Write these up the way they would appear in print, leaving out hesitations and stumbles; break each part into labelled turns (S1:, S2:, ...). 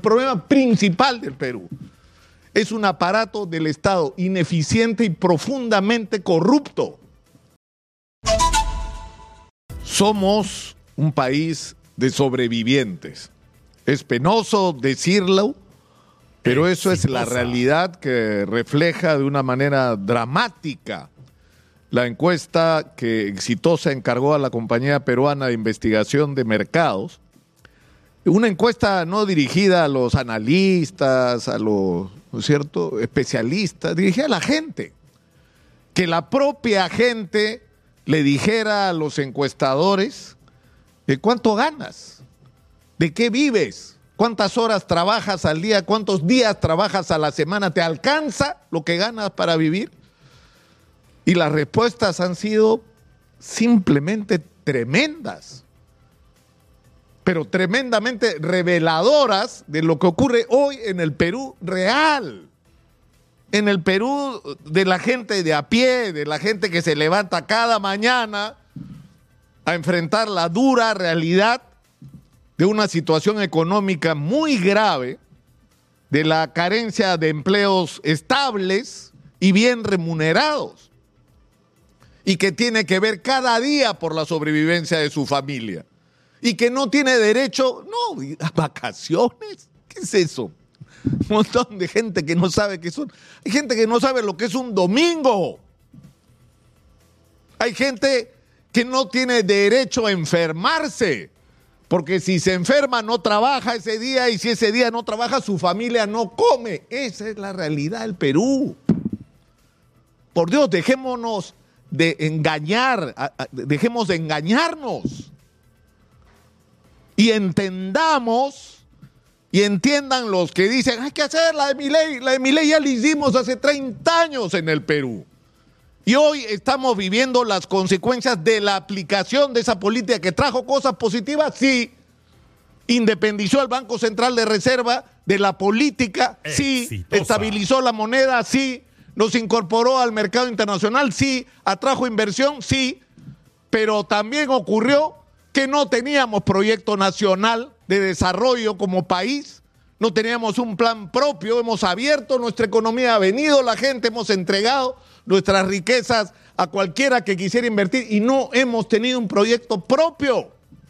S1: problema principal del Perú es un aparato del Estado ineficiente y profundamente corrupto. Somos un país de sobrevivientes. Es penoso decirlo, pero eso es la realidad que refleja de una manera dramática la encuesta que Exitosa encargó a la Compañía Peruana de Investigación de Mercados. Una encuesta no dirigida a los analistas, a los, ¿no es cierto?, especialistas, dirigida a la gente. Que la propia gente le dijera a los encuestadores de cuánto ganas, de qué vives, cuántas horas trabajas al día, cuántos días trabajas a la semana, ¿te alcanza lo que ganas para vivir? Y las respuestas han sido simplemente tremendas, pero tremendamente reveladoras de lo que ocurre hoy en el Perú real. En el Perú de la gente de a pie, de la gente que se levanta cada mañana a enfrentar la dura realidad de una situación económica muy grave, de la carencia de empleos estables y bien remunerados, y que tiene que ver cada día por la sobrevivencia de su familia, y que no tiene derecho, no, a vacaciones. ¿Qué es eso? Un montón de gente que no sabe qué son. Hay gente que no sabe lo que es un domingo. Hay gente que no tiene derecho a enfermarse, porque si se enferma no trabaja ese día, y si ese día no trabaja su familia no come. Esa es la realidad del Perú. Por Dios, dejémonos de engañar, dejemos de engañarnos y entendamos y entiendan los que dicen hay que hacer la de Milei ya la hicimos hace 30 años en el Perú y hoy estamos viviendo las consecuencias de la aplicación de esa política que trajo cosas positivas, sí, independizó al Banco Central de Reserva de la política, sí, estabilizó la moneda, sí, nos incorporó al mercado internacional, sí, atrajo inversión, sí, pero también ocurrió que no teníamos proyecto nacional de desarrollo como país, no teníamos un plan propio, hemos abierto nuestra economía, ha venido la gente, hemos entregado nuestras riquezas a cualquiera que quisiera invertir y no hemos tenido un proyecto propio.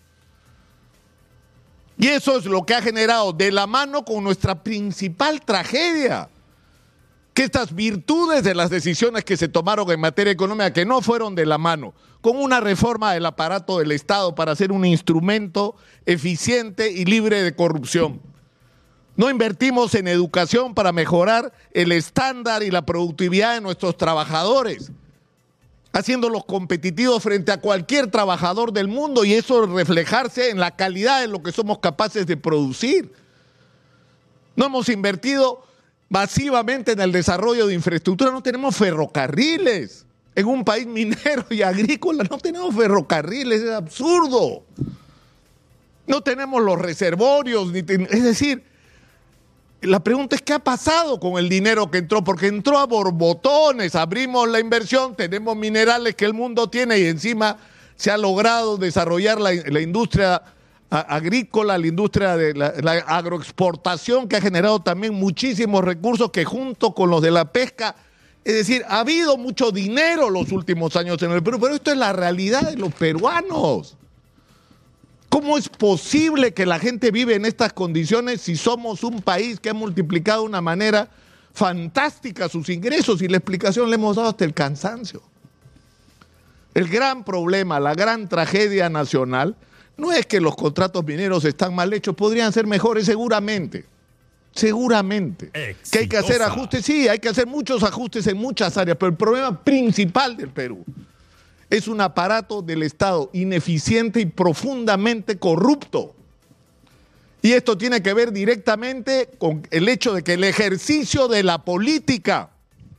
S1: Y eso es lo que ha generado de la mano con nuestra principal tragedia, que estas virtudes de las decisiones que se tomaron en materia económica, que no fueron de la mano, con una reforma del aparato del Estado para ser un instrumento eficiente y libre de corrupción. No invertimos en educación para mejorar el estándar y la productividad de nuestros trabajadores, haciéndolos competitivos frente a cualquier trabajador del mundo y eso reflejarse en la calidad de lo que somos capaces de producir. No hemos invertido masivamente en el desarrollo de infraestructura, no tenemos ferrocarriles. En un país minero y agrícola no tenemos ferrocarriles, es absurdo. No tenemos los reservorios, es decir, la pregunta es ¿qué ha pasado con el dinero que entró? Porque entró a borbotones, abrimos la inversión, tenemos minerales que el mundo tiene y encima se ha logrado desarrollar la industria agrícola, la industria de la agroexportación que ha generado también muchísimos recursos que junto con los de la pesca, es decir, ha habido mucho dinero los últimos años en el Perú, pero esto es la realidad de los peruanos. ¿Cómo es posible que la gente vive en estas condiciones si somos un país que ha multiplicado de una manera fantástica sus ingresos? Y la explicación le hemos dado hasta el cansancio. El gran problema, la gran tragedia nacional no es que los contratos mineros están mal hechos, podrían ser mejores seguramente. Seguramente. Exitosa. ¿Que hay que hacer ajustes? Sí, hay que hacer muchos ajustes en muchas áreas, pero el problema principal del Perú es un aparato del Estado ineficiente y profundamente corrupto. Y esto tiene que ver directamente con el hecho de que el ejercicio de la política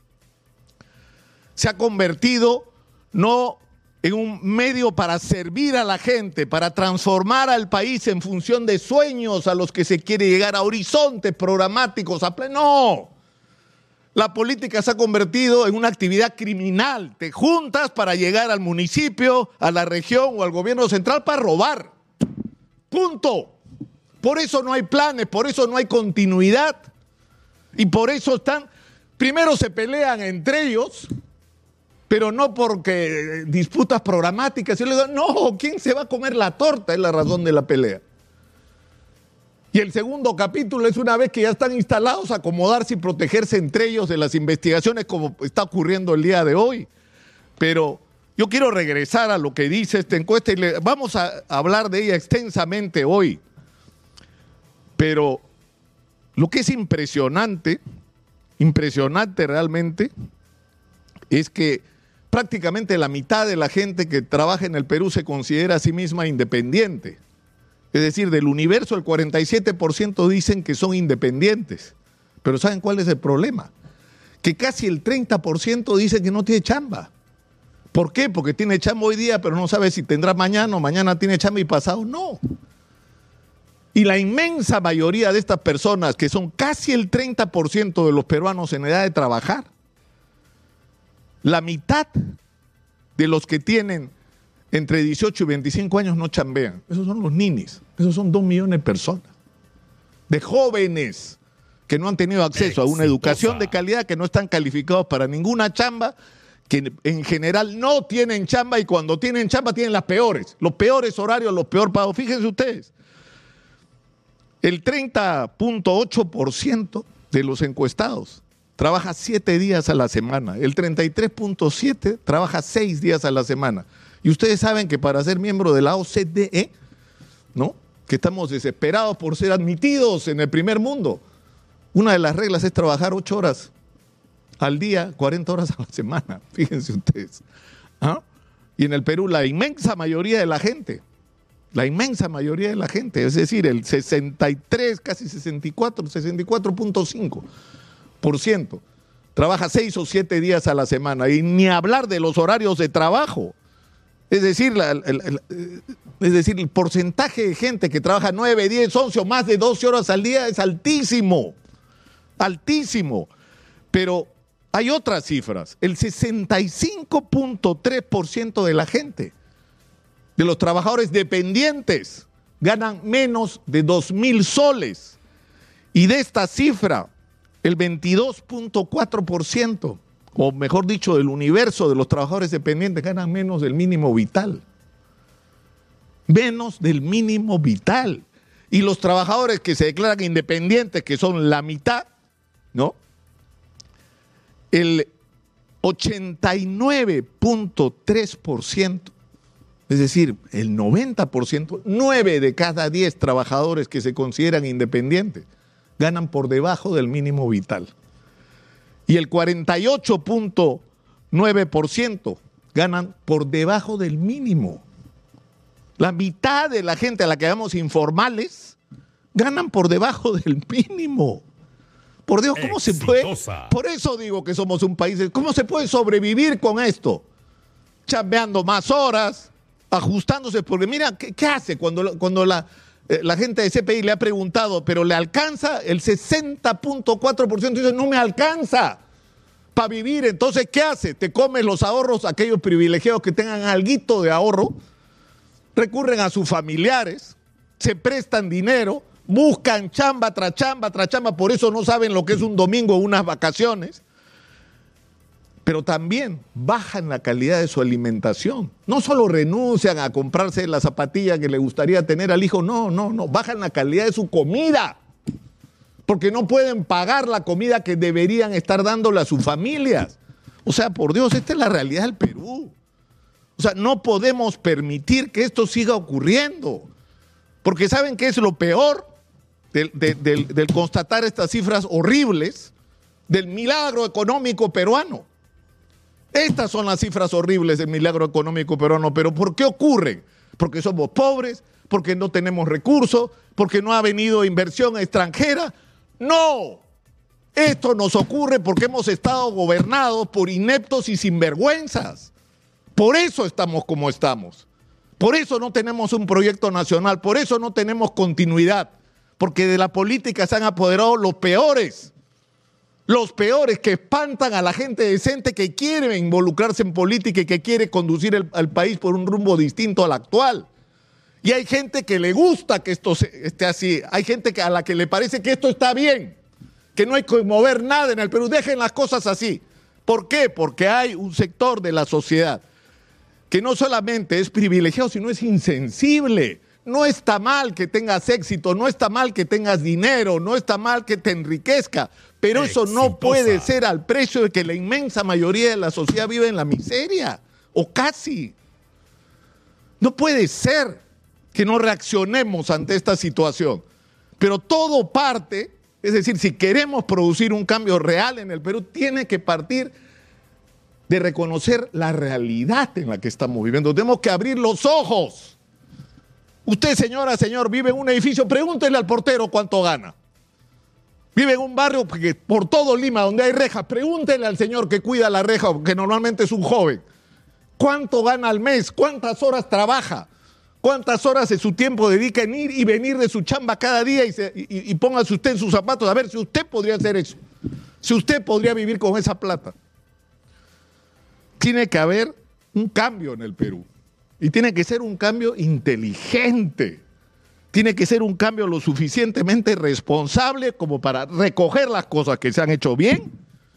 S1: se ha convertido no en un medio para servir a la gente, para transformar al país en función de sueños a los que se quiere llegar, a horizontes programáticos, no. La política se ha convertido en una actividad criminal. Te juntas para llegar al municipio, a la región o al gobierno central para robar. Punto. Por eso no hay planes, por eso no hay continuidad. Y por eso primero se pelean entre ellos, pero no porque disputas programáticas. Yo le digo, no, ¿quién se va a comer la torta? Es la razón de la pelea. Y el segundo capítulo es una vez que ya están instalados, acomodarse y protegerse entre ellos de las investigaciones como está ocurriendo el día de hoy. Pero yo quiero regresar a lo que dice esta encuesta y vamos a hablar de ella extensamente hoy. Pero lo que es impresionante realmente, es que prácticamente la mitad de la gente que trabaja en el Perú se considera a sí misma independiente. Es decir, del universo el 47% dicen que son independientes. Pero ¿saben cuál es el problema? Que casi el 30% dice que no tiene chamba. ¿Por qué? Porque tiene chamba hoy día, pero no sabe si tendrá mañana o mañana tiene chamba y pasado no. Y la inmensa mayoría de estas personas, que son casi el 30% de los peruanos en edad de trabajar, la mitad de los que tienen entre 18 y 25 años no chambean. Esos son los ninis. Esos son 2 millones de personas. De jóvenes que no han tenido acceso a una educación de calidad, que no están calificados para ninguna chamba, que en general no tienen chamba y cuando tienen chamba tienen los peores horarios, los peor pagos. Fíjense ustedes, el 30.8% de los encuestados trabaja 7 días a la semana, el 33.7% trabaja 6 días a la semana. Y ustedes saben que para ser miembro de la OCDE, ¿no?, que estamos desesperados por ser admitidos en el primer mundo, una de las reglas es trabajar 8 horas al día, 40 horas a la semana, fíjense ustedes. ¿Ah? Y en el Perú la inmensa mayoría de la gente, es decir, el 63, casi 64, 64.5%, trabaja 6 o 7 días a la semana, y ni hablar de los horarios de trabajo. Es decir, el porcentaje de gente que trabaja 9, 10, 11 o más de 12 horas al día es altísimo, altísimo. Pero hay otras cifras. El 65.3% de la gente, de los trabajadores dependientes, ganan menos de 2,000 soles. Y de esta cifra, el 22.4%, o mejor dicho, del universo de los trabajadores dependientes, ganan menos del mínimo vital. Menos del mínimo vital. Y los trabajadores que se declaran independientes, que son la mitad, ¿no?, el 89.3%, es decir, el 90%, 9 de cada 10 trabajadores que se consideran independientes, ganan por debajo del mínimo vital. Y el 48.9% ganan por debajo del mínimo. La mitad de la gente a la que llamamos informales ganan por debajo del mínimo. Por Dios, ¿cómo se puede? Por eso digo que somos un país. ¿Cómo se puede sobrevivir con esto? Chambeando más horas, ajustándose, porque mira, ¿qué hace cuando la gente de CPI le ha preguntado, pero le alcanza? El 60.4% dice, no me alcanza para vivir. Entonces, ¿qué hace? Te comes los ahorros, aquellos privilegiados que tengan alguito de ahorro, recurren a sus familiares, se prestan dinero, buscan chamba tras chamba tras chamba, por eso no saben lo que es un domingo o unas vacaciones, pero también bajan la calidad de su alimentación. No solo renuncian a comprarse la zapatilla que le gustaría tener al hijo, no, bajan la calidad de su comida, porque no pueden pagar la comida que deberían estar dándole a sus familias. O sea, por Dios, esta es la realidad del Perú. O sea, no podemos permitir que esto siga ocurriendo, porque ¿saben qué es lo peor del constatar estas cifras horribles del milagro económico peruano? Estas son las cifras horribles del milagro económico peruano. ¿Pero por qué ocurren? Porque somos pobres, porque no tenemos recursos, porque no ha venido inversión extranjera. No, esto nos ocurre porque hemos estado gobernados por ineptos y sinvergüenzas. Por eso estamos como estamos. Por eso no tenemos un proyecto nacional, por eso no tenemos continuidad, porque de la política se han apoderado los peores que espantan a la gente decente que quiere involucrarse en política y que quiere conducir al país por un rumbo distinto al actual. Y hay gente que le gusta que esto esté así. Hay gente a la que le parece que esto está bien, que no hay que mover nada en el Perú. Dejen las cosas así. ¿Por qué? Porque hay un sector de la sociedad que no solamente es privilegiado, sino es insensible. No está mal que tengas éxito, no está mal que tengas dinero, no está mal que te enriquezca, pero eso no puede ser al precio de que la inmensa mayoría de la sociedad vive en la miseria, o casi. No puede ser que no reaccionemos ante esta situación. Pero todo parte, es decir, si queremos producir un cambio real en el Perú, tiene que partir de reconocer la realidad en la que estamos viviendo. Tenemos que abrir los ojos. Usted, señora, señor, vive en un edificio, pregúntele al portero cuánto gana. Vive en un barrio porque por todo Lima donde hay rejas, pregúntele al señor que cuida la reja, que normalmente es un joven. ¿Cuánto gana al mes? ¿Cuántas horas trabaja? ¿Cuántas horas de su tiempo dedica en ir y venir de su chamba cada día? Y póngase usted en sus zapatos a ver si usted podría hacer eso. Si usted podría vivir con esa plata. Tiene que haber un cambio en el Perú. Y tiene que ser un cambio inteligente. Tiene que ser un cambio lo suficientemente responsable como para recoger las cosas que se han hecho bien,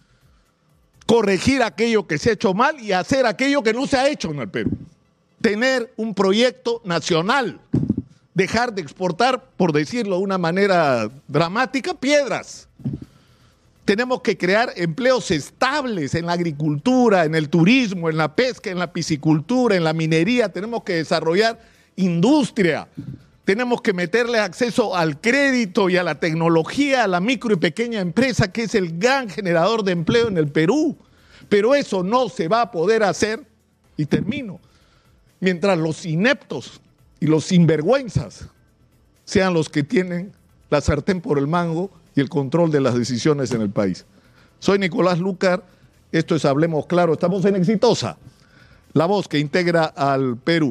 S1: corregir aquello que se ha hecho mal y hacer aquello que no se ha hecho en el Perú. Tener un proyecto nacional, dejar de exportar, por decirlo de una manera dramática, piedras. Tenemos que crear empleos estables en la agricultura, en el turismo, en la pesca, en la piscicultura, en la minería. Tenemos que desarrollar industria. Tenemos que meterle acceso al crédito y a la tecnología, a la micro y pequeña empresa, que es el gran generador de empleo en el Perú. Pero eso no se va a poder hacer, y termino, mientras los ineptos y los sinvergüenzas sean los que tienen la sartén por el mango y el control de las decisiones en el país. Soy Nicolás Lucar, esto es Hablemos Claro, estamos en Exitosa, la voz que integra al Perú.